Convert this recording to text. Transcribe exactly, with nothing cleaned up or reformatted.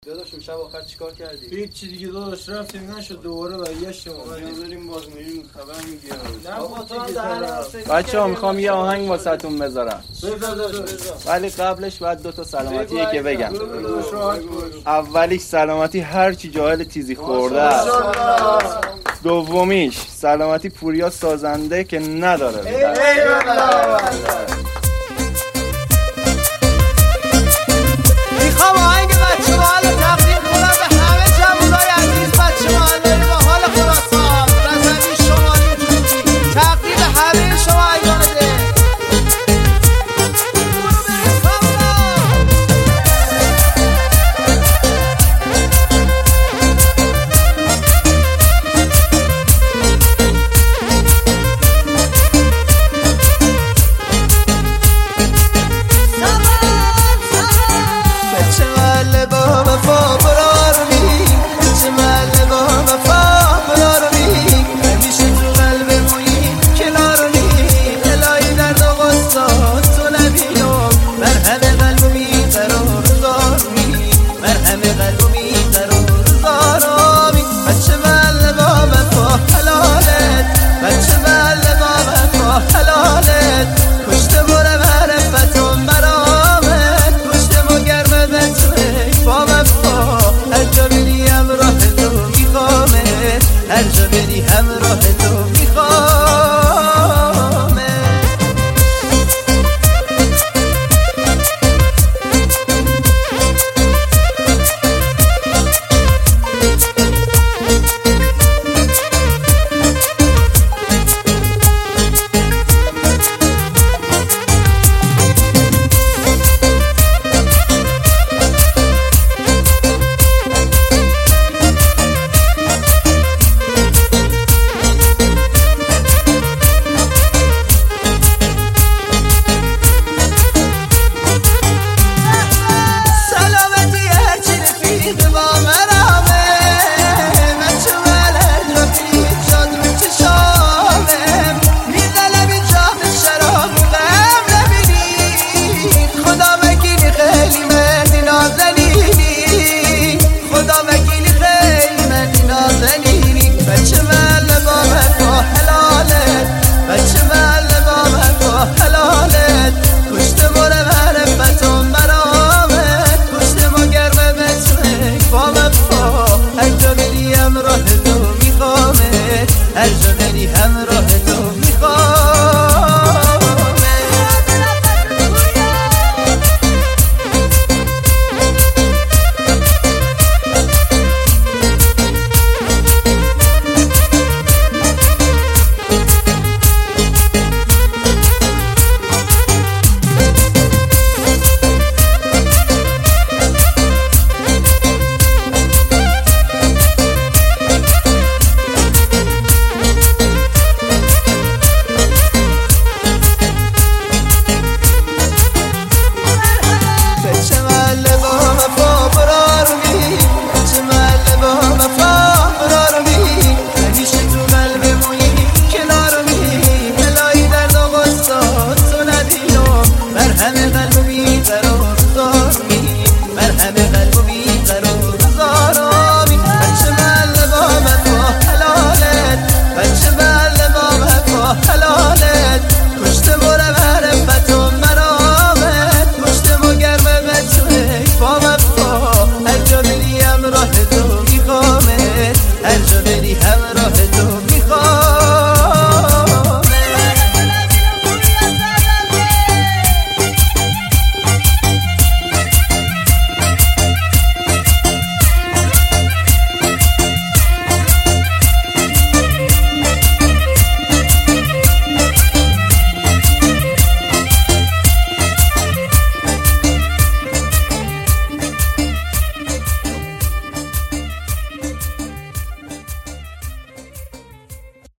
داداش اون شب آخر چیکار کردی؟ هیچ چی دیگه داداش، رفتیم نشد دوباره برگشتیم. بریم باز میریم خبر میگیرم. نه با تو هم دهن بچه‌ها میخوام یه آهنگ واسهتون بذارم، بذار داداش، ولی قبلش باید دو تا سلامتی که بگم. بگو. اولیش سلامتی هر چی جاهل تیزی خورده است. دومیش سلامتی پوریا سازنده که نداره. میخوام آهنگ بچه محل تقدیم کنم به همه جوانای عزیز، بچه محل با حال خراسان رزمی شمالی جنوبی، تقدیم به همه شما ایوان ده. مرهم قلبی قرار دار می، مرهم قلبی